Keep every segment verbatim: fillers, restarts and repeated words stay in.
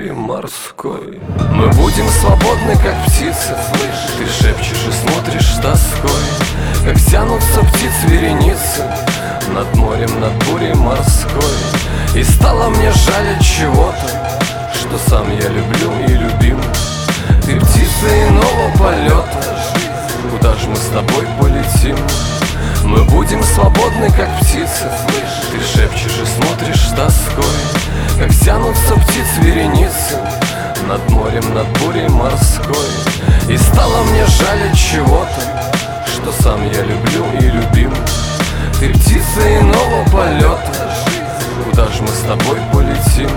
бури морской. Мы будем свободны, как птицы. Ты шепчешь и смотришь с тоской, как тянутся птиц вереницы над морем, над бурей морской. И стало мне жаль от чего-то, что сам я люблю и любим. Ты птица иного полета, куда же мы с тобой полетим? Мы будем свободны, как птицы. Ты шепчешь и смотришь с тоской, как тянутся птиц вереницы над морем, над бурей морской. И стало мне жаль от чего-то, что сам я люблю и любим. Ты птица иного полета, куда же мы с тобой полетим?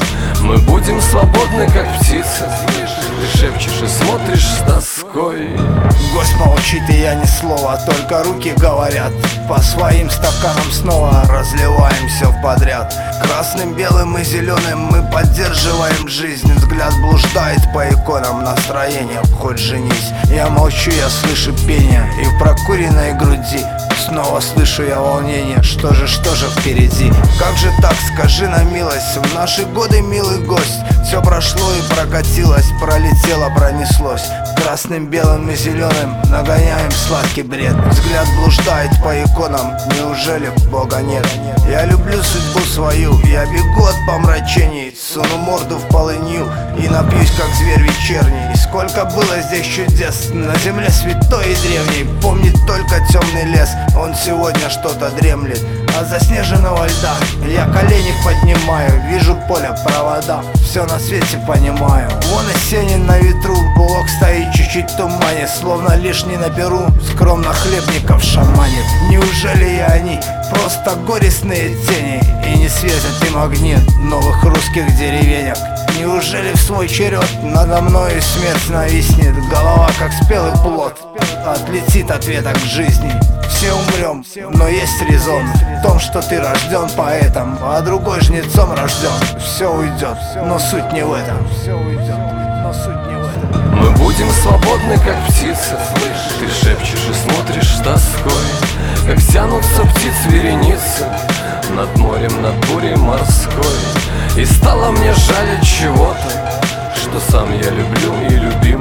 Мы будем свободны, как птицы. Ты шепчешь и смотришь с тоской. Гость молчит, и я ни слова, только руки говорят. По своим стаканам снова разливаем все подряд. Красным, белым и зеленым мы поддерживаем жизнь. Взгляд блуждает по иконам, настроением хоть женись. Я молчу, я слышу пение, и в прокуренной груди снова слышу я волнение. Что же, что же впереди? Как же так, скажи на милость? В наши годы, милый гость, все прошло и прокатилось, пролетело, пронеслось. Красным, белым и зеленым нагоняем сладкий бред. Взгляд блуждает по иконам, неужели Бога нет? Я люблю судьбу свою, я бегу от помрачений, суну морду в полынью и напьюсь, как зверь вечерний. И сколько было здесь чудес, на земле святой и древней. Помнит только темный лес, он сегодня что-то дремлет. От заснеженного льда я колени поднимаю, вижу поле, провода, все на свете понимаю. Вон осенен на ветру, булок стоит чуть-чуть в тумане, словно лишний на перу скромно хлебников шаманит. Неужели и они просто горестные тени и не светят им огни новых русских деревенек? Неужели в свой черед надо мною смерть нависнет? Голова, как спелый плод, отлетит от веток жизни. Все умрем, но есть резон в том, что ты рожден поэтом, а другой жнецом рожден. Все уйдет, но суть не в этом. Все уйдет, но суть не в этом. Мы будем свободны, как птицы. Ты шепчешь и смотришь с тоской, как тянутся птиц вереницы над морем, над бурей морской. И стало мне жаль от чего-то, что сам я люблю и любим.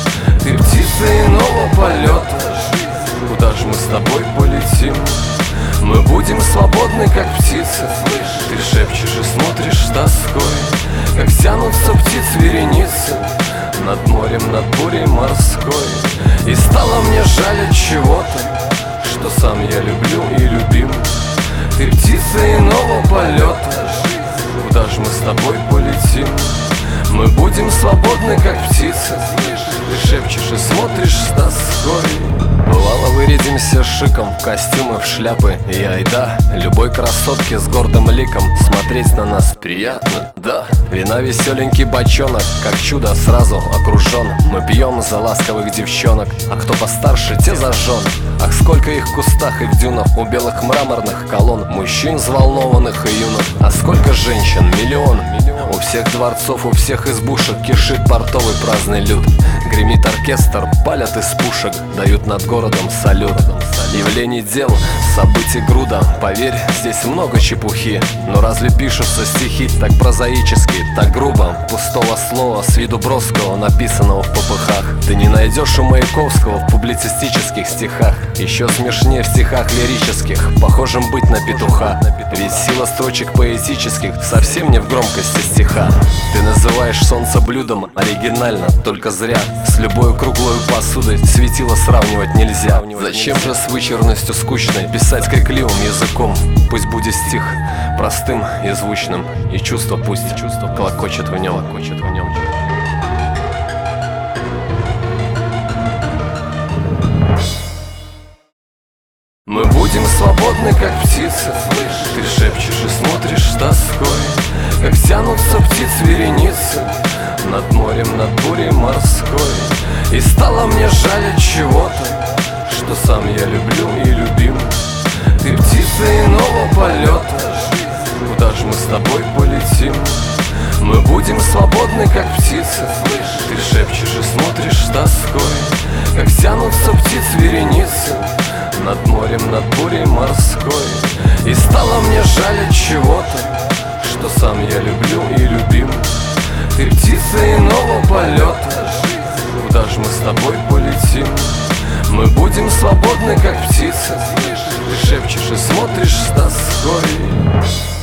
Ты птица иного полета, куда же мы с тобой полетим? Мы будем свободны, как птицы. Ты шепчешь и смотришь с тоской, как тянутся птиц вереницы над морем, над бурей морской. И стало мне жаль от чего-то, что сам я люблю и любим. Ты птица иного полета, куда же мы с тобой полетим? Мы будем свободны, как птицы. Ты шепчешь и смотришь с тоской. Бывало, вырядимся шиком в костюмы, в шляпы и айда. Любой красотке с гордым ликом смотреть на нас приятно, да. Вина веселенький бочонок, как чудо сразу окружен. Мы пьем за ласковых девчонок, а кто постарше, те зажжен. Ах, сколько их в кустах и в дюнах у белых мраморных колонн. Мужчин взволнованных и юнок, а сколько женщин, миллион. У всех дворцов, у всех избушек кишит портовый праздный люд. Гремит оркестр, палят из пушек, дают над городом салют. Явлений дел, событий груда, поверь, здесь много чепухи. Но разве пишутся стихи так прозаически, так грубо? Пустого слова с виду броского, написанного в попыхах, ты не найдешь у Маяковского в публицистических стихах. Еще смешнее в стихах лирических, похожим быть на петуха. Ведь сила строчек поэтических совсем не в громкости стиха. Ты называешь солнце блюдом оригинально, только зря. С любой круглой посудой светило сравнивать нельзя. Зачем же с вычурностью скучной писать крикливым языком? Пусть будет стих простым и звучным, и чувство пусть клокочет в нем. Мы будем свободны, как птицы. Ты шепчешь и смотришь с тоской, как тянутся птиц вереницы над морем, над бурей морской. И стало мне жаль от чего-то, что сам я люблю и любим. Ты птица иного полета, куда же мы с тобой полетим? Мы будем свободны, как птицы. Ты шепчешь и смотришь с тоской, как тянутся птиц вереницы над морем, над бурей морской. И стало мне жаль от чего-то, что сам я люблю и любим. Ты птица иного полета, куда ж мы с тобой полетим? Мы будем свободны, как птицы. Ты шепчешь и смотришь с тоской.